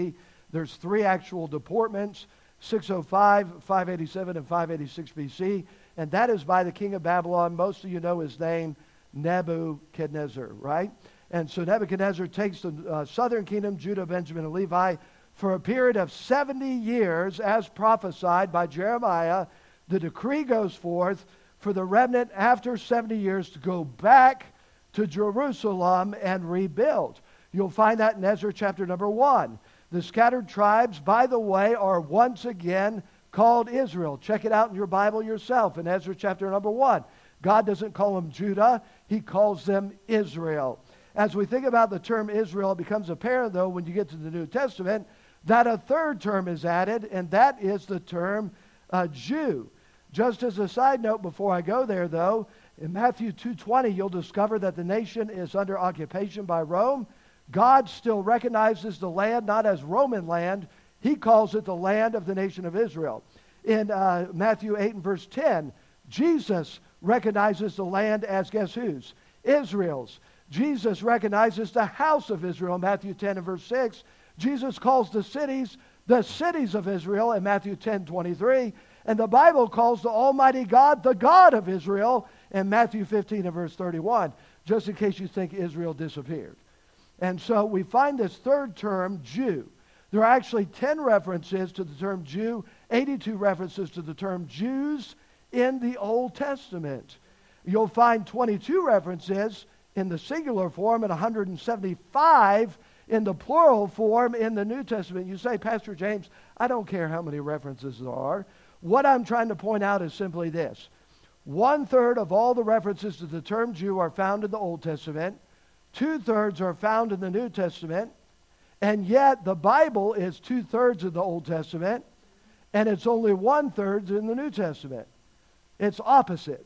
There's three actual deportments, six oh five, five eighty-seven, and five eighty-six B C, and that is by the king of Babylon. Most of you know his name, Nebuchadnezzar, right? And so Nebuchadnezzar takes the uh, southern kingdom, Judah, Benjamin, and Levi, for a period of seventy years, as prophesied by Jeremiah. The decree goes forth for the remnant after seventy years to go back to Jerusalem and rebuild. You'll find that in Ezra chapter number one. The scattered tribes, by the way, are once again called Israel. Check it out in your Bible yourself in Ezra chapter number one. God doesn't call them Judah. He calls them Israel. As we think about the term Israel, it becomes apparent, though, when you get to the New Testament, that a third term is added, and that is the term uh, Jew. Just as a side note before I go there, though, in Matthew two twenty, you'll discover that the nation is under occupation by Rome. God still recognizes the land not as Roman land. He calls it the land of the nation of Israel. In uh, Matthew eight and verse ten, Jesus recognizes the land as, guess whose? Israel's. Jesus recognizes the house of Israel in Matthew ten and verse six. Jesus calls the cities the cities of Israel in Matthew ten twenty-three. And the Bible calls the Almighty God the God of Israel in Matthew fifteen and verse thirty-one, just in case you think Israel disappeared. And so we find this third term, Jew. There are actually ten references to the term Jew, eighty-two references to the term Jews in the Old Testament. You'll find twenty-two references in the singular form and one hundred seventy-five in the plural form in the New Testament. You say, Pastor James, I don't care how many references there are. What I'm trying to point out is simply this. One-third of all the references to the term Jew are found in the Old Testament. Two-thirds are found in the New Testament. And yet the Bible is two-thirds of the Old Testament, and it's only one-third in the New Testament. It's opposite.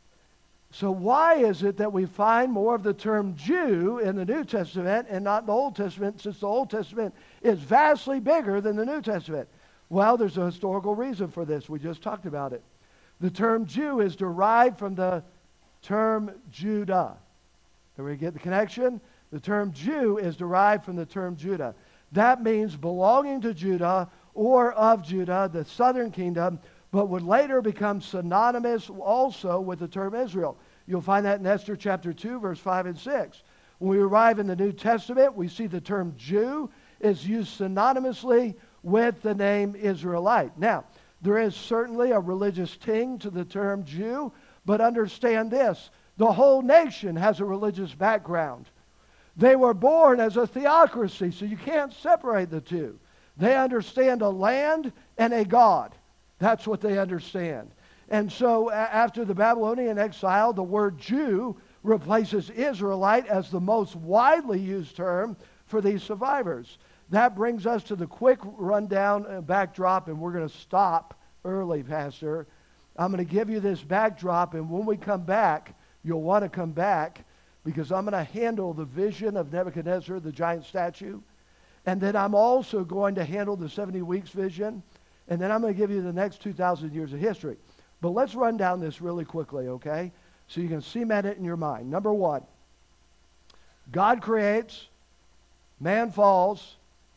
So why is it that we find more of the term Jew in the New Testament and not in the Old Testament, since the Old Testament is vastly bigger than the New Testament? Well, there's a historical reason for this. We just talked about it. The term Jew is derived from the term Judah. Do we get the connection? The term Jew is derived from the term Judah. That means belonging to Judah or of Judah, the southern kingdom, but would later become synonymous also with the term Israel. You'll find that in Esther chapter two, verse five and six. When we arrive in the New Testament, we see the term Jew is used synonymously with the name Israelite. Now, there is certainly a religious ting to the term Jew, but understand this. The whole nation has a religious background. They were born as a theocracy, so you can't separate the two. They understand a land and a God. That's what they understand. And so after the Babylonian exile, the word Jew replaces Israelite as the most widely used term for these survivors. That brings us to the quick rundown and backdrop, and we're going to stop early, Pastor. I'm going to give you this backdrop, and when we come back, you'll want to come back, because I'm going to handle the vision of Nebuchadnezzar, the giant statue, and then I'm also going to handle the seventy weeks vision, and then I'm going to give you the next two thousand years of history. But let's run down this really quickly, okay? So you can cement it in your mind. Number one, God creates, man falls,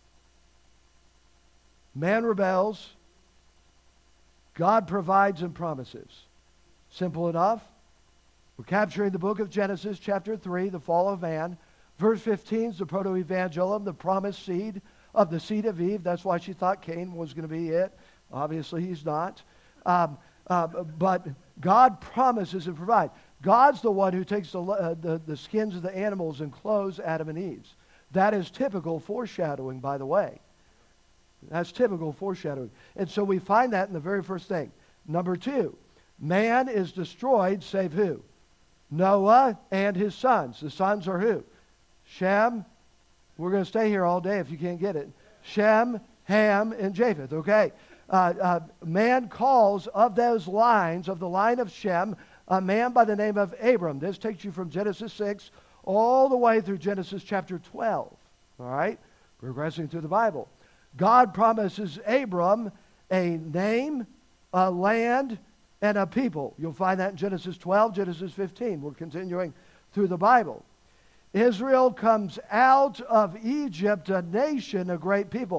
man rebels, God provides and promises. Simple enough. We're capturing the book of Genesis, chapter three, the fall of man. Verse fifteen is the proto-evangelium, the promised seed of the seed of Eve. That's why she thought Cain was going to be it. Obviously, he's not. Um, uh, but God promises and provides. God's the one who takes the, uh, the, the skins of the animals and clothes Adam and Eve's. That is typical foreshadowing, by the way. That's typical foreshadowing. And so we find that in the very first thing. Number two, man is destroyed, save who? Noah and his sons. The sons are who? Shem. We're going to stay here all day if you can't get it. Shem, Ham, and Japheth. Okay. Uh, uh, man calls of those lines, of the line of Shem, a man by the name of Abram. This takes you from Genesis six all the way through Genesis chapter twelve. All right? Progressing through the Bible. God promises Abram a name, a land, and a people. You'll find that in Genesis twelve, Genesis fifteen. We're continuing through the Bible. Israel comes out of Egypt, a nation, a great people.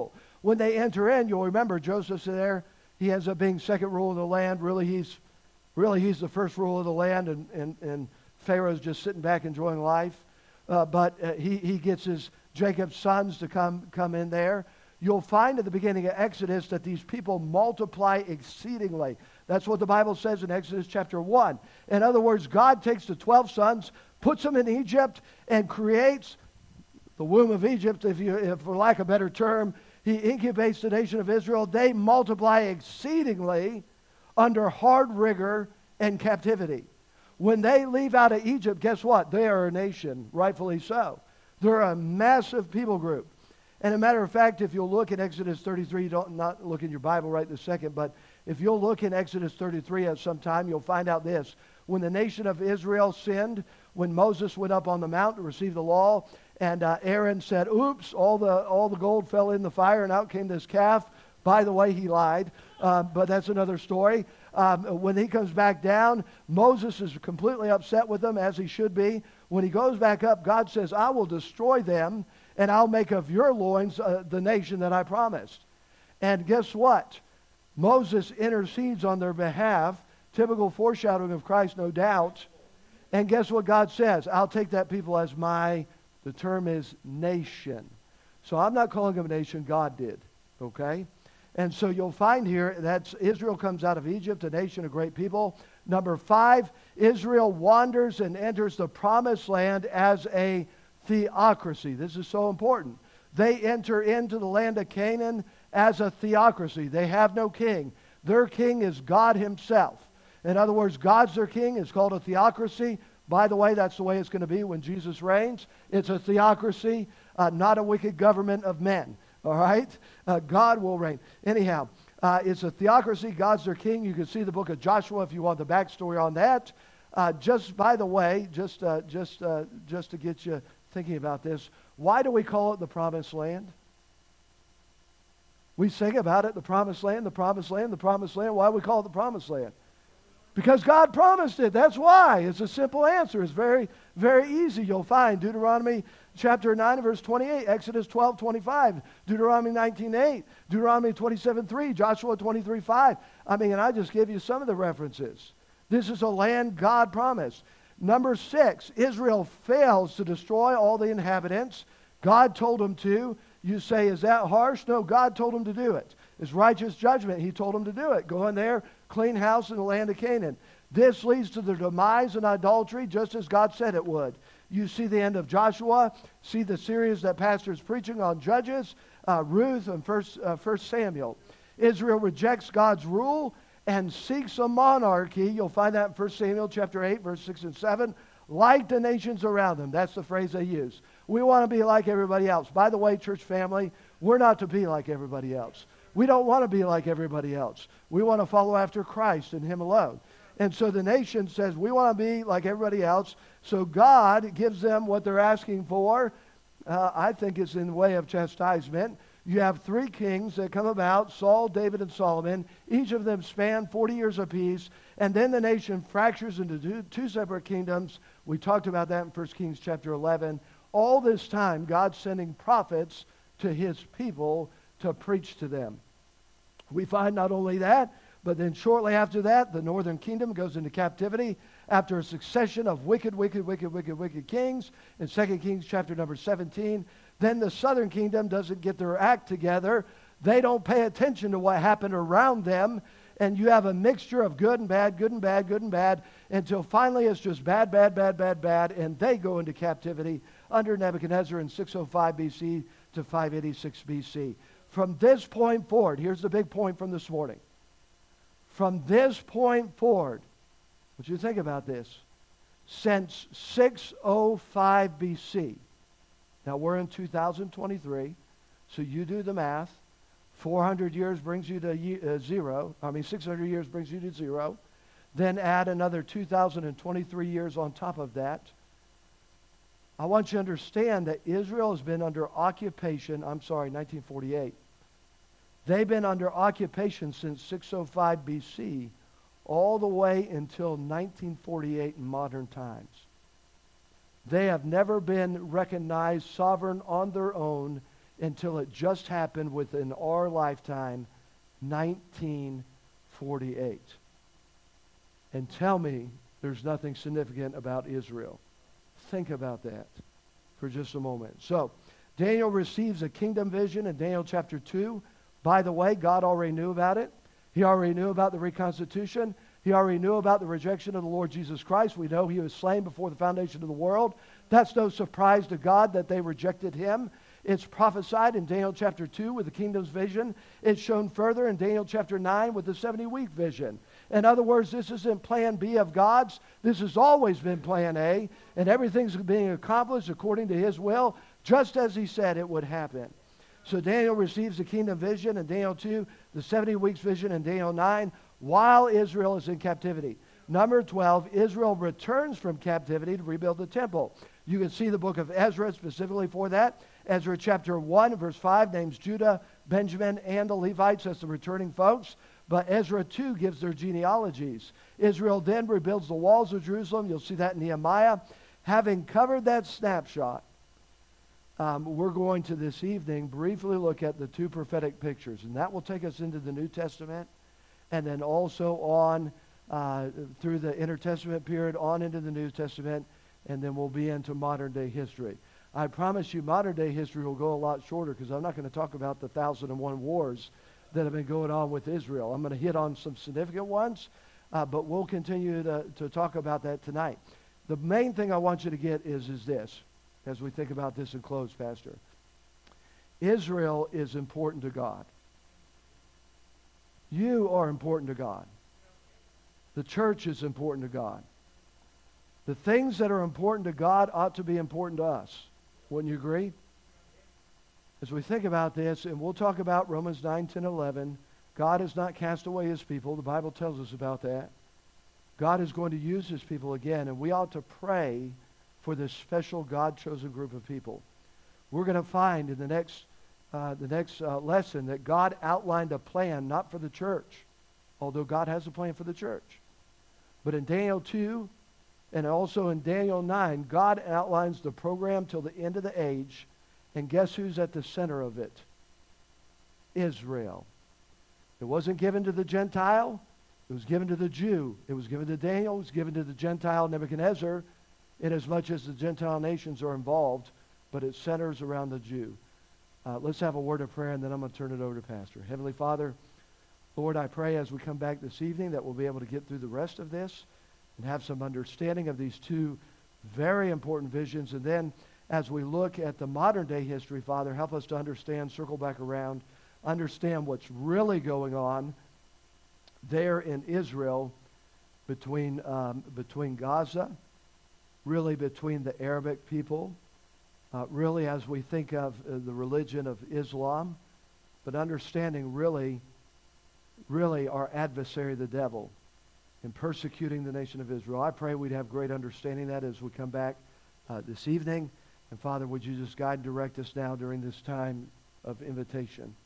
when they enter in, you'll remember Joseph's there. He ends up being second ruler of the land. Really, he's really he's the first ruler of the land, and, and, and Pharaoh's just sitting back enjoying life. Uh, but uh, he, he gets his Jacob's sons to come, come in there. You'll find at the beginning of Exodus that these people multiply exceedingly. That's what the Bible says in Exodus chapter one. In other words, God takes the twelve sons, puts them in Egypt, and creates the womb of Egypt, if you, if for lack of a better term. He incubates the nation of Israel. They multiply exceedingly under hard rigor and captivity. When they leave out of Egypt, guess what? They are a nation, rightfully so. They're a massive people group. And a matter of fact, if you'll look at Exodus thirty-three, you don't not look in your Bible right this second, but if you'll look in Exodus thirty-three at some time, you'll find out this. When the nation of Israel sinned, when Moses went up on the mount to receive the law, and uh, Aaron said, oops, all the, all the gold fell in the fire, and out came this calf. By the way, he lied, uh, but that's another story. Um, when he comes back down, Moses is completely upset with them, as he should be. When he goes back up, God says, I will destroy them, and I'll make of your loins uh, the nation that I promised. And guess what? Moses intercedes on their behalf, typical foreshadowing of Christ, no doubt. And guess what God says? I'll take that people as my, the term is nation. So I'm not calling them a nation, God did. Okay? And so you'll find here that Israel comes out of Egypt, a nation of great people. Number five, Israel wanders and enters the promised land as a theocracy. This is so important. They enter into the land of Canaan as a theocracy. They have no king. Their king is God himself. In other words, God's their king. It's called a theocracy. By the way, that's the way it's going to be when Jesus reigns. It's a theocracy, uh, not a wicked government of men. All right? Uh, God will reign. Anyhow, uh, it's a theocracy. God's their king. You can see the book of Joshua if you want the backstory on that. Uh, just by the way, just uh, just uh, just to get you thinking about this, why do we call it the Promised Land? We sing about it, the Promised Land, the Promised Land, the Promised Land. Why do we call it the Promised Land? Because God promised it. That's why. It's a simple answer. It's very, very easy. You'll find Deuteronomy chapter nine, verse twenty-eight, Exodus twelve, twenty-five, Deuteronomy nineteen, eight, Deuteronomy twenty-seven, three, Joshua twenty-three, five. I mean, and I just gave you some of the references. This is a land God promised. Number six, Israel fails to destroy all the inhabitants. God told them to. You say, is that harsh? No, God told them to do it. It's righteous judgment. He told them to do it. Go in there, clean house in the land of Canaan. This leads to their demise and idolatry, just as God said it would. You see the end of Joshua, see the series that Pastor is preaching on Judges, uh, Ruth, and First, uh, First Samuel. Israel rejects God's rule and seeks a monarchy. You'll find that in First Samuel chapter eight, verse six and seven. Like the nations around them. That's the phrase they use. We want to be like everybody else. By the way, church family, we're not to be like everybody else. We don't want to be like everybody else. We want to follow after Christ and Him alone. And so the nation says, we want to be like everybody else. So God gives them what they're asking for. Uh, I think it's in the way of chastisement. You have three kings that come about, Saul, David, and Solomon. Each of them span forty years apiece. And then the nation fractures into two, two separate kingdoms. We talked about that in First Kings chapter eleven. All this time, God's sending prophets to His people to preach to them. We find not only that, but then shortly after that, the northern kingdom goes into captivity after a succession of wicked, wicked, wicked, wicked, wicked kings. In Second Kings chapter number seventeen, then the southern kingdom doesn't get their act together. They don't pay attention to what happened around them. And you have a mixture of good and bad, good and bad, good and bad, until finally it's just bad, bad, bad, bad, bad, and they go into captivity under Nebuchadnezzar in six oh five B C to five eighty-six B C. From this point forward, here's the big point from this morning. From this point forward, what you think about this, since six oh five B C, now we're in two thousand twenty-three, so you do the math. four hundred years brings you to uh, zero. I mean, six hundred years brings you to zero. Then add another two thousand twenty-three years on top of that. I want you to understand that Israel has been under occupation, I'm sorry, nineteen forty-eight. They've been under occupation since six oh five B C all the way until nineteen forty-eight in modern times. They have never been recognized sovereign on their own until it just happened within our lifetime, nineteen forty-eight. And tell me there's nothing significant about Israel. Think about that for just a moment. So, Daniel receives a kingdom vision in Daniel chapter two. By the way, God already knew about it. He already knew about the reconstitution. He already knew about the rejection of the Lord Jesus Christ. We know he was slain before the foundation of the world. That's no surprise to God that they rejected him. It's prophesied in Daniel chapter two with the kingdom's vision. It's shown further in Daniel chapter nine with the seventy-week vision. In other words, this isn't plan B of God's. This has always been plan A, and everything's being accomplished according to his will, just as he said it would happen. So Daniel receives the kingdom vision in Daniel two, the seventy weeks vision in Daniel nine, while Israel is in captivity. Number twelve, Israel returns from captivity to rebuild the temple. You can see the book of Ezra specifically for that. Ezra chapter one, verse five, names Judah, Benjamin, and the Levites as the returning folks. But Ezra two gives their genealogies. Israel then rebuilds the walls of Jerusalem. You'll see that in Nehemiah. Having covered that snapshot, um, we're going to this evening briefly look at the two prophetic pictures. And that will take us into the New Testament and then also on uh, through the intertestament period on into the New Testament, and then we'll be into modern day history. I promise you modern day history will go a lot shorter because I'm not going to talk about the thousand and one wars that have been going on with Israel. I'm going to hit on some significant ones, uh, but we'll continue to, to talk about that tonight. The main thing I want you to get is, is this, as we think about this and close, Pastor. Israel is important to God. You are important to God. The church is important to God. The things that are important to God ought to be important to us. Wouldn't you agree? As we think about this, and we'll talk about Romans nine, ten, eleven, God has not cast away his people. The Bible tells us about that. God is going to use his people again, and we ought to pray for this special God-chosen group of people. We're going to find in the next, uh, the next uh, lesson that God outlined a plan, not for the church, although God has a plan for the church. But in Daniel two, and also in Daniel nine, God outlines the program till the end of the age. And guess who's at the center of it? Israel. It wasn't given to the Gentile. It was given to the Jew. It was given to Daniel. It was given to the Gentile Nebuchadnezzar, inasmuch as the Gentile nations are involved, but it centers around the Jew. Uh, let's have a word of prayer, and then I'm going to turn it over to Pastor. Heavenly Father, Lord, I pray as we come back this evening that we'll be able to get through the rest of this and have some understanding of these two very important visions. And then as we look at the modern day history, Father, help us to understand, circle back around, understand what's really going on there in Israel between, um, between Gaza, really between the Arabic people, uh, really as we think of uh, the religion of Islam, but understanding really, really our adversary, the devil, in persecuting the nation of Israel. I pray we'd have great understanding of that as we come back uh, this evening. And Father, would you just guide and direct us now during this time of invitation?